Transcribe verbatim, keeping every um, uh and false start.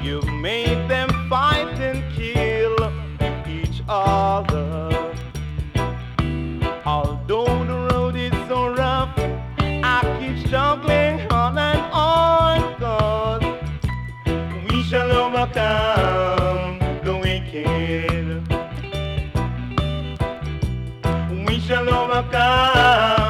You've made them fight and kill each other. Although the road is so rough, I keep struggling on and on, 'cause we shall overcome the wicked. We shall overcome.